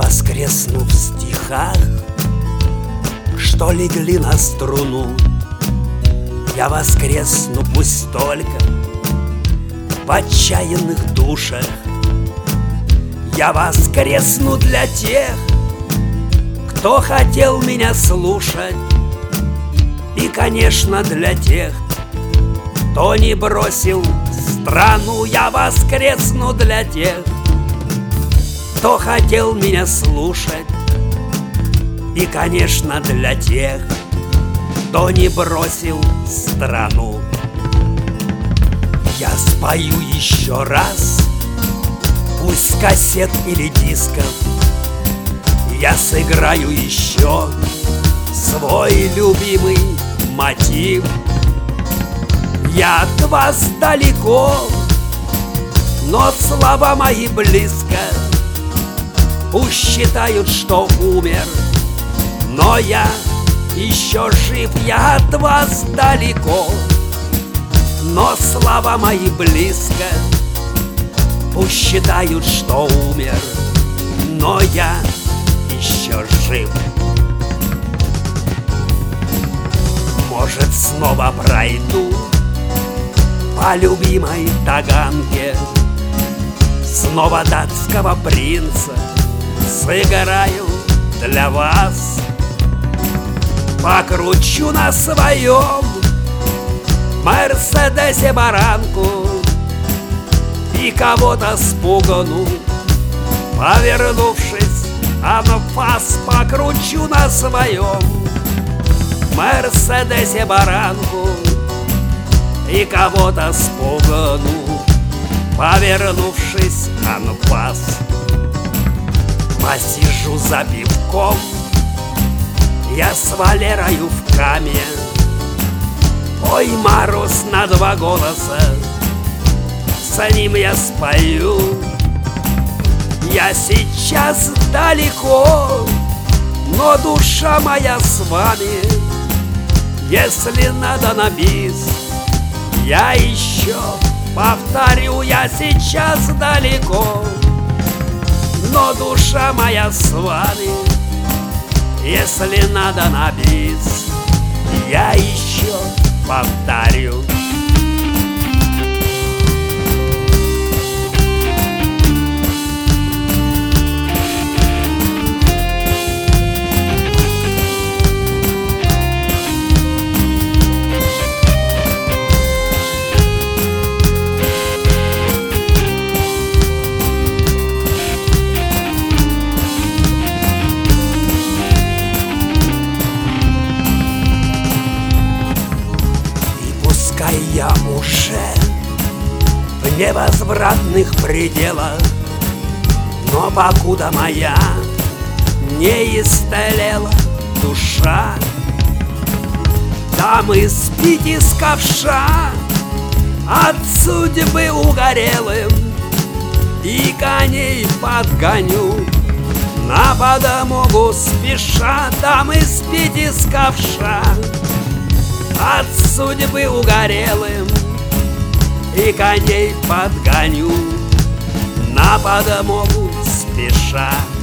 воскресну в стихах, что легли на струну. Я воскресну пусть только в отчаянных душах. Я воскресну для тех, кто хотел меня слушать, и, конечно, для тех, кто не бросил страну. Я воскресну для тех, кто хотел меня слушать, и, конечно, для тех, кто не бросил страну. Я спою еще раз, пусть с кассет или дисков. Я сыграю еще свой любимый мотив. Я от вас далеко, но слова мои близко. Пусть считают, что умер, но я еще жив. Я от вас далеко, но слова мои близко. Пусть считают, что умер, но я еще жив. Может, снова пройду по любимой Таганке, снова датского принца сыграю для вас. Покручу на своем Мерседесе баранку и кого-то спугну, повернувшись анфас. Покручу на своем Мерседесе баранку и кого-то спугну, повернувшись анфас. Посижу за пивком я с Валерою в каме. Ой, мороз на два голоса, с ним я спою. Я сейчас далеко, но душа моя с вами. Если надо на бис, я еще повторю. Я сейчас далеко, но душа моя с вами. Если надо на бис, я еще повторю. Я уже в невозвратных пределах, но покуда моя не истлела душа, там испить из ковша от судьбы угорелым, и коней подгоню на подмогу спеша. Там испить из ковша от судьбы угорелым, и коней подгоню на подмогу спеша.